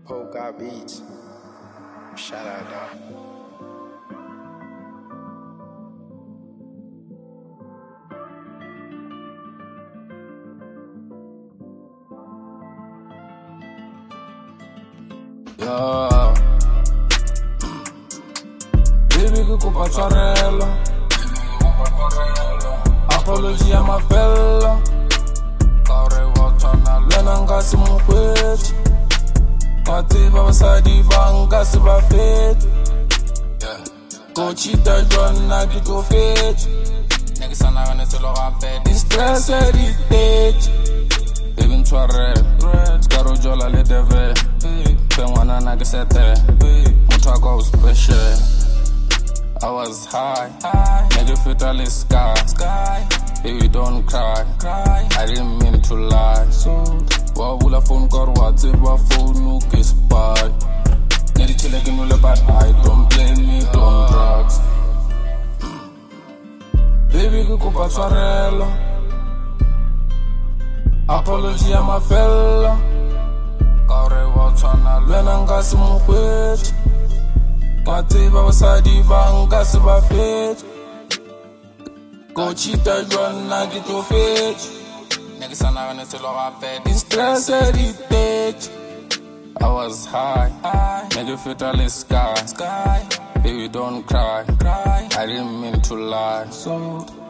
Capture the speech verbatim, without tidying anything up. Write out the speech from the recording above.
Pope got beats. Shout out, dog. Yeah. Baby che copa ciarella. Apology a my fella. Kare watana lena ngasi mkweti. Mati babasadi bangasi bafeti. Yeah. Go cheat John na gito feti. Nigga sana gane telo rapet. Distress heritage. Baby ntware. Skaro jola le deve. Pengwana na gesete. Mutwa go special. I was high, nigga fit all the sky. sky. Baby, don't cry. cry. I didn't mean to lie. So, wabula phone call, what's it? Wa phone no kiss spy. Nigga chill like no but I don't blame me, don't drugs. Baby, go go pasarela. Apology, I'm a fella. Kare watana lena ngasi mkweti. Mati babasadi bangasi bafeti. Go cheat John na gito feti. Nigga sana gane telo rapet. Distress heritage. I was high, nigga fit all the sky. sky. Baby don't cry. cry. I didn't mean to lie. So